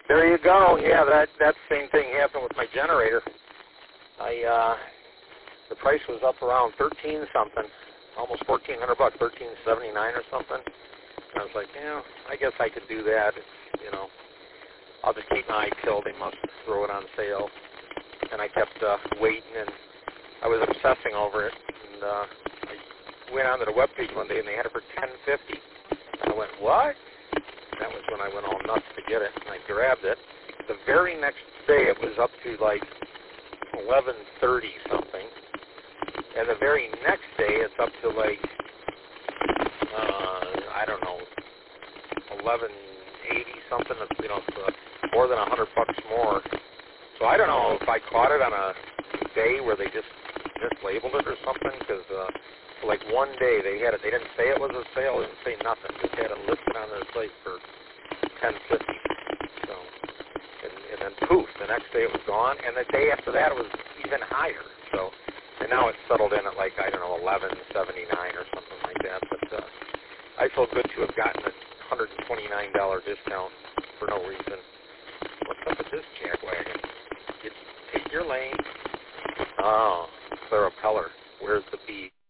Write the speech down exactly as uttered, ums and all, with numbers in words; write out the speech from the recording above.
There you go. Yeah, that that same thing happened with my generator. I uh, the price was up around thirteen something, almost fourteen hundred bucks, thirteen seventy nine or something. And I was like, yeah, I guess I could do that. It's, you know, I'll just keep my eye peeled. They must throw it on sale. And I kept uh, waiting, and I was obsessing over it. And uh, I went onto the webpage one day, and they had it for ten fifty. And I went, what? That was when I went all nuts to get it, and I grabbed it. The very next day, it was up to like eleven thirty something, and the very next day, it's up to like uh, I don't know, eleven eighty something. It's, you know, it's, uh, more than a hundred bucks more. So I don't know if I caught it on a day where they just mislabeled it or something, because uh, for like one day they had it. They didn't say it was a sale. They didn't say nothing. Just had it listed on their site for ten fifty. So, and, and then poof, the next day it was gone, and the day after that it was even higher. So, and now it's settled in at like I don't know eleven seventy nine or something like that. But uh, I feel good to have gotten a one hundred twenty nine dollar discount for no reason. What's up with this jackwagon? Get, take your lane. Oh, Clara Peller. Where's the bee?